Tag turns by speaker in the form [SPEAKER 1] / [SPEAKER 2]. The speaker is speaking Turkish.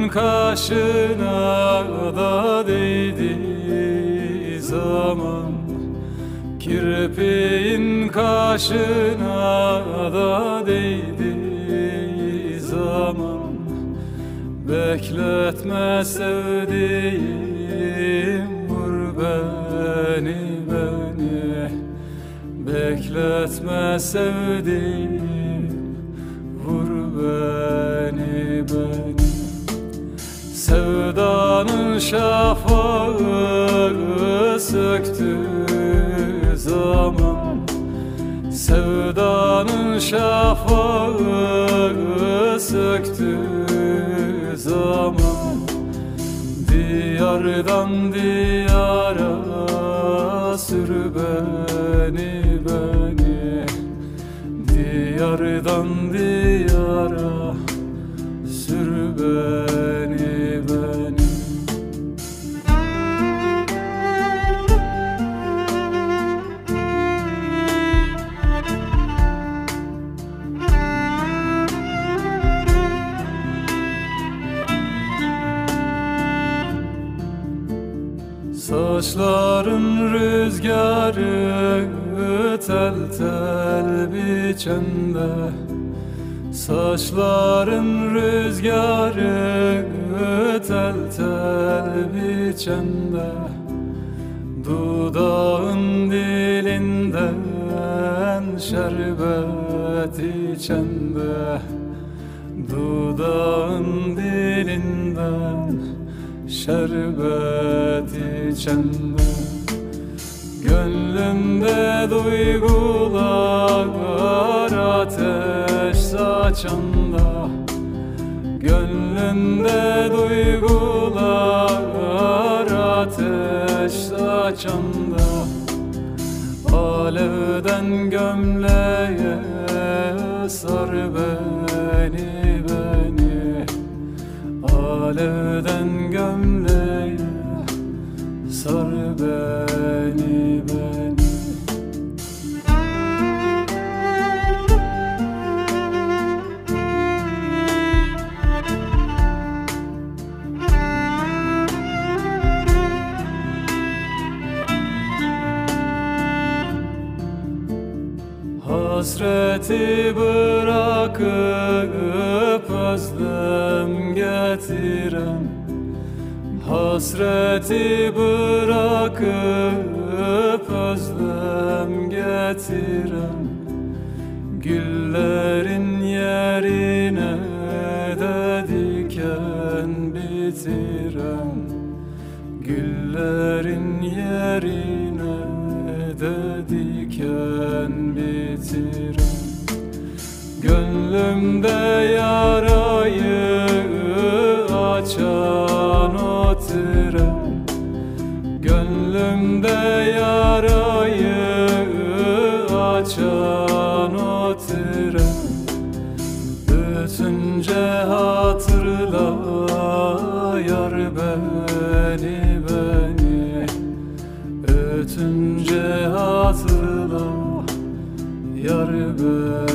[SPEAKER 1] kaşına da değdi zaman, kirpiğin kaşına da değdi zaman. Bekletme sevdiğim, vur beni beni. Bekletme sevdiğim, vur beni beni. Sevdanın şafağı söktü zaman, sevdanın şafağı söktü zaman. Diyardan diyara sür beni beni. Diyardan diyara sür beni beni. Saçların rüzgarı tel tel biçende, saçların rüzgarı tel tel biçende. Dudağın dilinden şerbet içende, dudağın dilinden şerbet içende. Gönlümde duygular ateş saçanda, gönlümde duygular ateş saçanda. Alevden gömleğe sar beni beni. Alevden gömleğe sar beni beni. Hasreti bırakıp özlem getiren, hasreti bırakıp özlem getiren. Güllerin yerine de diken bitiren, güllerin yerine de diken bitiren. Gönlümde yarayı açan o tren, gönlümde yarayı açan o tren. Ötünce hatırla yar beni beni. Ötünce hatırla yar beni.